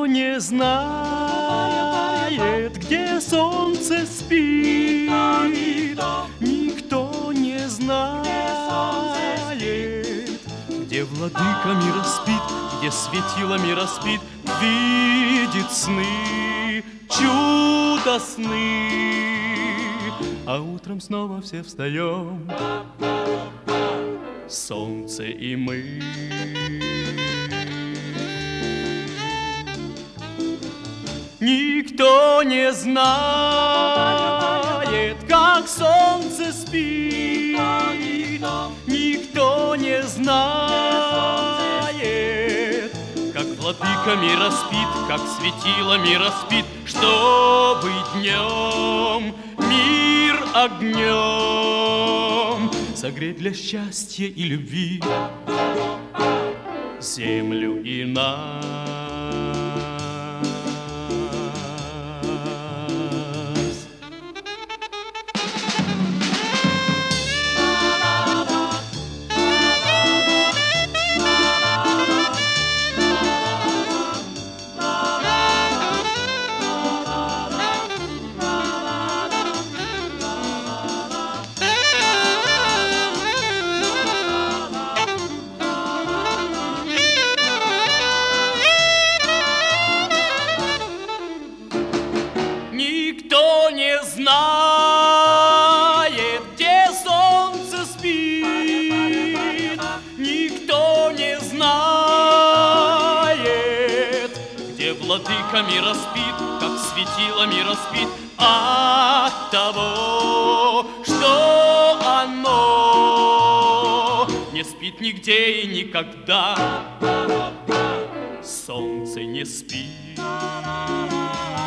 Никто не знает, где солнце спит. Никто не знает, где владыка мира спит, где светило мира спит, видит сны, чудо сны. А утром снова все встаем, солнце и мы. Никто не знает, как солнце спит. Никто не знает, как владыка мира спит, как светило мира спит, чтобы днем мир огнем согреть для счастья и любви землю и нас. Никто не знает, где солнце спит. Никто не знает, где владыка мира спит, как светило мира спит, от того, что оно не спит нигде и никогда. Солнце не спит.